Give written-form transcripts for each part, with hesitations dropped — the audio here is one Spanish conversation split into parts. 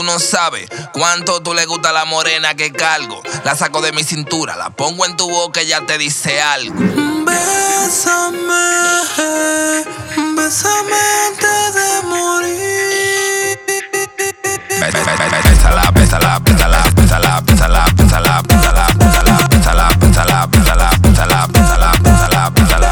no sabes cuánto tú le gusta a la morena que cargo. La saco de mi cintura, la pongo en tu boca y ya te dice algo. Bésame, bésame antes de morir. Bésala, bésala, bésala, bésala, bésala, bésala, bésala, bésala, bésala, bésala, bésala, bésala, bésala, bésala, bésala.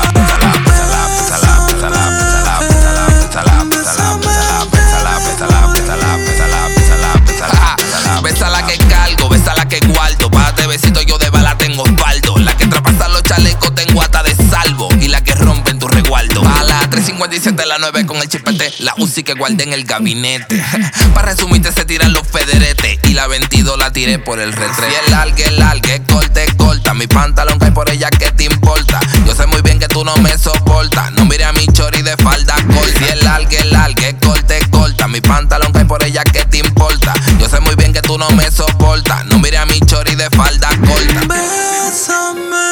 Bésala que cargo, bésala que guardo. Párate besito, yo de bala tengo espaldo. La que traspasa los chalecos tengo hasta de salvo. Y la que rompe en tu resguardo. A la 357, la 9 con el chipete. La Uzi que guardé en el gabinete. Para resumirte se tiran los federetes. Y la 22 la tiré por el retrete. Y el largue, corte, corta. Mi pantalón cae por ella, ¿qué te importa? Yo sé muy bien que tú no me soportas. No mire a mi chori de falda corta. Y el largue, corte, corta. Mi pantalón cae por ella, ¿qué te importa? Yo sé muy bien que tú no me soportas. No mire a mi chori de falda corta. Bésame,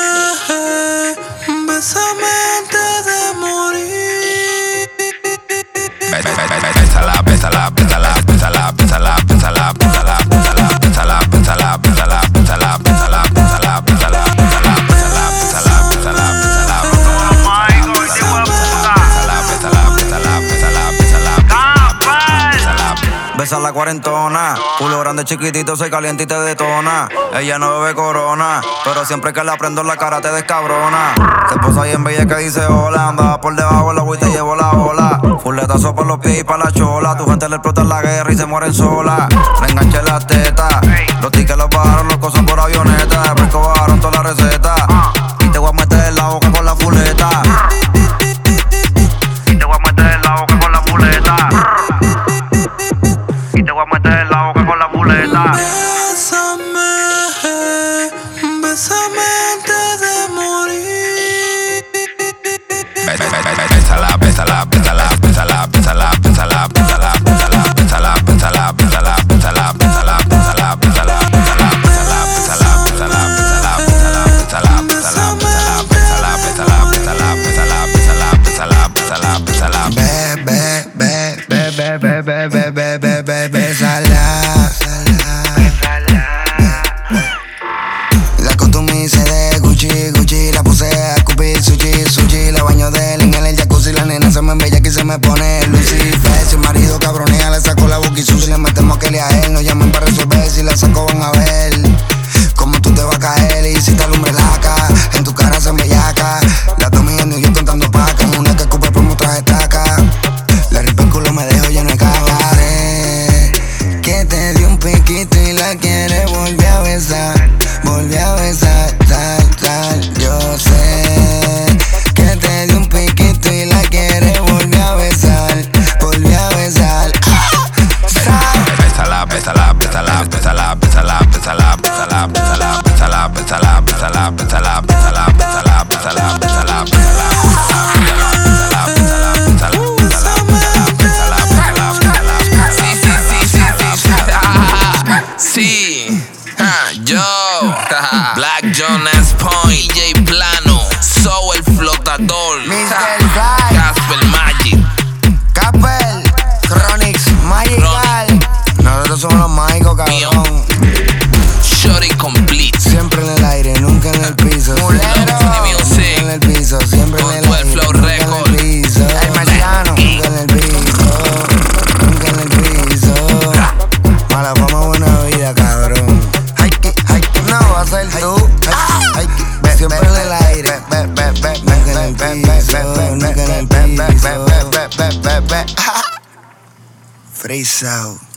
bésame antes de morir. Bésala, bésala, bésala, bésala, bésala, bésala, bésala, bésala, bésala, bésala, bésala, bésala, bésala, bésala, bésala, Besa la cuarentona, culo grande chiquitito, soy caliente y te detona. Ella no bebe corona, pero siempre que la prendo la cara te descabrona. Se posa bien bella que dice hola, andaba por debajo del agua y te llevo la ola. Fuletazo por los pies y pa' la chola, tu gente le explota la guerra y se mueren sola. Le enganché las tetas, los tickets los bajaron, los cosas por avioneta. Después que bajaron toda la receta, y te voy a meter en la boca con la fuleta. Y te voy a meter en la boca con la fuleta. Y te voy a meter en la boca con la muleta. Bésame, bésame antes de morir. Bésala, bésala, bésala, bésala, bésala, bésala, bésala, bésala, bésala, bésala, bésala, bésala, bésala, bésala, bésala, bésala, La costumice de Gucci, Gucci. La puse a escupir sushi, sushi. La baño de él en el jacuzzi. La nena se me embella que se me pone Lucifer. Si el marido cabronea le saco la boca y sushi. Le metemos que le a él, nos llaman para resolver. Si la saco van a ver cómo tú te vas a caer. Y si te alumbre laca, en tu cara se embellaca. La tomé en New York contando pacas. Una que escupe por muchas estacas. La ripa el culo me dejo lleno de caca. Que te dio un piquito y la quiere volver a besar. Volví a besar, tal. Yo sé que te dio un piquito y la quiere volver a besar. Volví a besar. Bésala, bésala, bésala, bésala, bésala, bésala, bésala, bésala, bésala, bésala, bésala, bésala, bésala, bésala, bésala, bésala, sí, yo, Black Jonas Point, DJ Plano, Soul el flotador, Casper Magic, Capel, Chronix, Magical. Nosotros somos los mágicos, cabrón. Shorty Complete, Siempre en el aire, nunca en el piso. Mulero, Nunca en el piso, siempre en el aire, Flow nunca Record. en el piso. El marciano, nunca en el piso, nunca en el piso. Mala fama, buena vida, cabrón. No va a ser tú. Siempre en el aire, nunca en el piso, nunca en el piso. Freeze out.